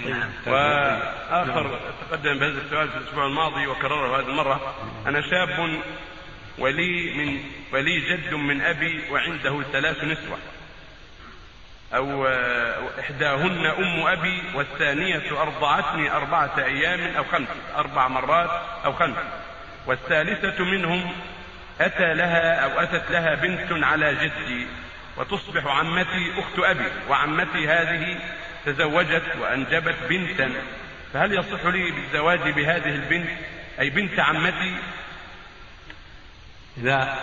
وآخر تقدم بهذا السؤال في الأسبوع الماضي وكرره هذه المرة: أنا شاب ولي جد من أبي وعنده 3 نسوة، أو إحداهن أم أبي والثانية أرضعتني 4 أيام أو 5 4 مرات أو 5، والثالثة منهم أتت لها بنت على جدي، وتصبح عمتي أخت أبي، وعمتي هذه تزوجت وأنجبت بنتا، فهل يصح لي بالزواج بهذه البنت أي بنت عمتي؟ إذا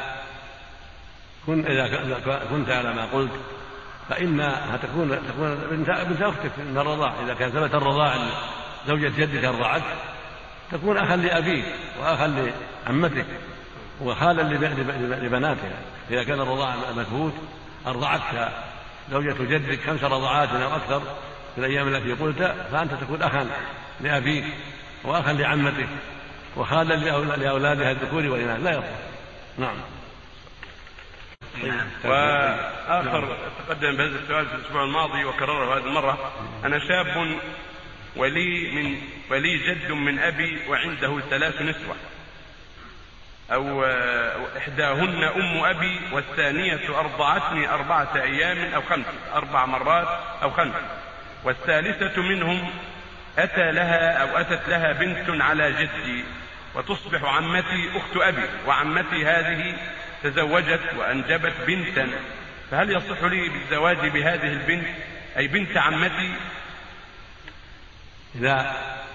كنت على ما قلت فإنها تكون بنت أختك من الرضاع. إذا كان ثبت الرضاع زوجة جدك أرضعت تكون أخا لأبيك وأخا لعمتك وخالا لبناتها. إذا كان الرضاع مثبوت أرضعتك زوجة جدك 5 رضعات أو أكثر في الأيام التي قلت، فأنت تكون أخا لأبيك وأخا لعمتك وخالا لأولادها الذكور والإناث، لا يصح. نعم. وآخر تقدم بهذا السؤال في الأسبوع الماضي وكرره هذه المرة: أنا شاب ولي جد من أبي وعنده 3 نسوة، أو إحداهن أم أبي والثانية أرضعتني 4 أيام أو 5 4 مرات أو 5، والثالثة منهم أتت لها بنت على جدي، وتصبح عمتي أخت أبي، وعمتي هذه تزوجت وأنجبت بنتا، فهل يصح لي بالزواج بهذه البنت أي بنت عمتي؟ إذا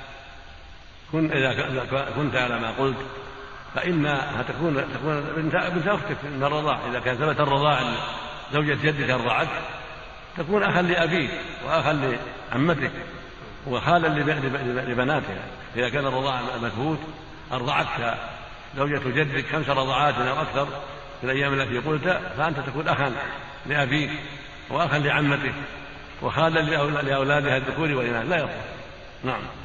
كنت على ما قلت فإنها تكون بنت أختك من الرضاع. إذا كان ثبت الرضاع زوجة جدك أرضعت تكون أخا لأبيك وأخا لعمتك وخالا لبناتها. إذا كان الرضاع مثبوت أرضعتك زوجة جدك 5 رضعات أو أكثر في الأيام التي قلت، فأنت تكون أخا لأبيك وأخا لعمتك وخالا لأولادها الذكور والإناث، لا يصح. نعم.